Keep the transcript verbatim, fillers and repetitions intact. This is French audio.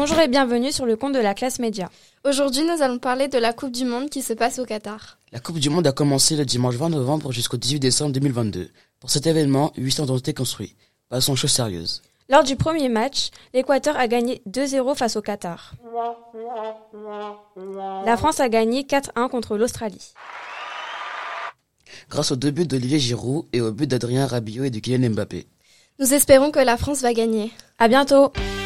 Bonjour et bienvenue sur le compte de la classe média. Aujourd'hui, nous allons parler de la Coupe du Monde qui se passe au Qatar. La Coupe du Monde a commencé le dimanche vingt novembre jusqu'au dix-huit décembre deux mille vingt-deux. Pour cet événement, huit stands ont été construits. Passons aux choses sérieuses. Lors du premier match, l'Équateur a gagné deux zéro face au Qatar. La France a gagné quatre un contre l'Australie. Grâce aux deux buts d'Olivier Giroud et aux buts d'Adrien Rabiot et de Kylian Mbappé. Nous espérons que la France va gagner. À bientôt!